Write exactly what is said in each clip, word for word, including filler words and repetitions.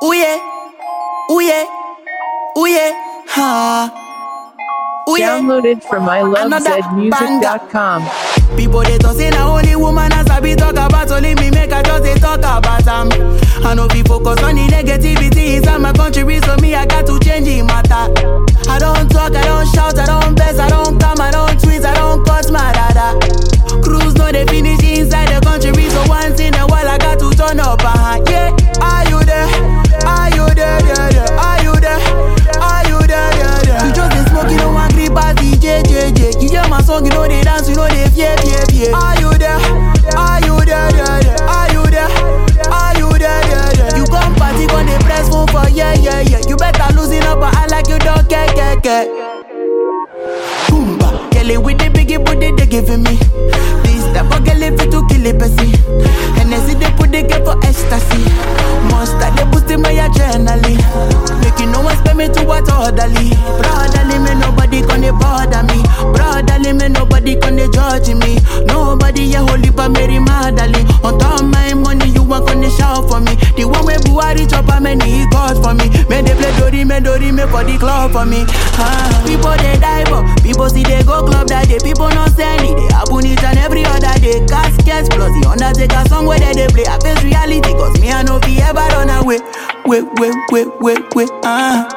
Ooh yeah, ooh yeah, ooh yeah, ha. Ooh yeah. Downloaded from I love zed music dot com. People they talk say na only woman as I be talk about, only me make I just they talk about them. I know people focus on the negativity inside my country, so me I got to change it matter. I don't talk, I don't shout, I don't best, I don't come, I don't tweet, I don't cuss my dada. Cruise no they finish inside the country, so once in a while I got to turn up. Uh-huh. Yeah, are you there? Are you there? Yeah, yeah. Are you there? Are you there? Yeah, yeah. You just they smoke, you don't want grip as D J, J, J. You hear my song, you know they dance, you know they fear, fear, fear. Are you there? Are you there? Yeah, yeah. Are you there? Are you there? Yeah, yeah. You come party, gon' they press phone for yeah, yeah, yeah. You better losing up, but I like you don't care, care, care. Boomba, Kelly with the biggie booty they giving me. This type of girl if it to kill it, Bessie. And I see they put the girl for ecstasy. Monster they boosting my adrenaline. Making no one spend me to what orderly. Brotherly me nobody gonna bother me. Brotherly me nobody gonna judge me. Nobody ya holy but Mary Magdalene. On top of my money you want gonna shout for me. The one way Buhari chop a many calls for me. May they play Dori me Dori me for the club for me. Ah, people they die but people see they go club that day. People not send it. They happen each and every other day. Caskets plus the Undertaker song where they, they play. I face reality cause me I know fi ever run away. Wait, wait, wait, wait, wait, ah.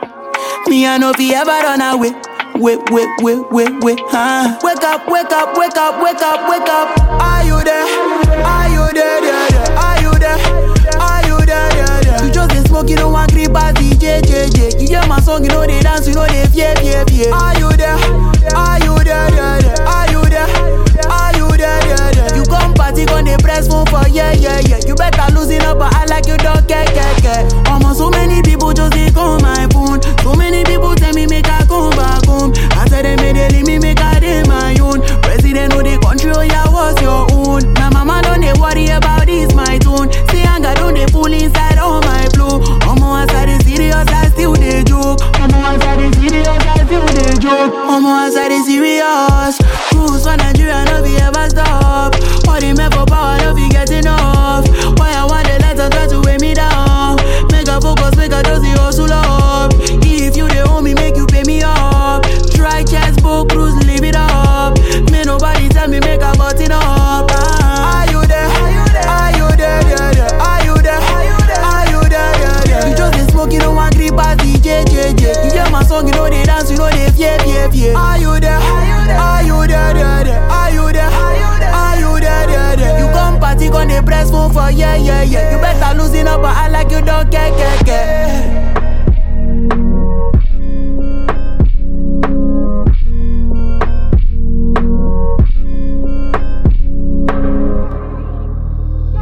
Me I know fi ever run away. Wait, wait, wait, wait, wait, ah. Wake up, wake up, wake up, wake up, wake up. Are you there? Are you there? Yeah, yeah. Are you there? Are you there? Yeah, yeah. You just they smoke, you don't want grip as D J, J, J. You hear my song, you know they dance, you know they fear, fear, fear. Are you there? Are you there? Yeah, yeah. Are you there? Are you there? Yeah, yeah. You come party, gon' they press phone for yeah, yeah, yeah. You better losing up, but I like you don't care, care, care. Almost so many people just they call my phone. So many people tell me make I come back home. I said they made they leave me make I dey my own. President of the country, oh yeah, what's your own? My mama don't they worry about this my tone. See anger don't they pull inside all my flow. Omo I said they serious, I still they joke. Omo I said they serious, I still they joke. Omo I said they serious. Cruise for Nigeria, no be ever stop. All the men for power, no be get enough. Why I want the letter try to weigh me down. Make a focus, make a just the hustle up. If you the homie, make you pay me up. Try chance, book, cruise, leave it up. May nobody tell me make a button up. Ah. Are you there? Are you there? Are you there? Yeah, yeah. Are you there? Are you there? Are you there? Yeah, yeah. You just they smoke, you don't want grip as D J, J, J. You hear my song, you know they dance, you know they fear, fear, fear. Are you there? Are you there? Are you there? Yeah, yeah. Are you there? Are you there? Are you there? Yeah, yeah. You come party, gon' they press phone for yeah, yeah, yeah. You better losing up, but I like you don't care, care, care.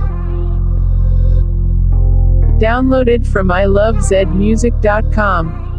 Downloaded from I love zed music dot com.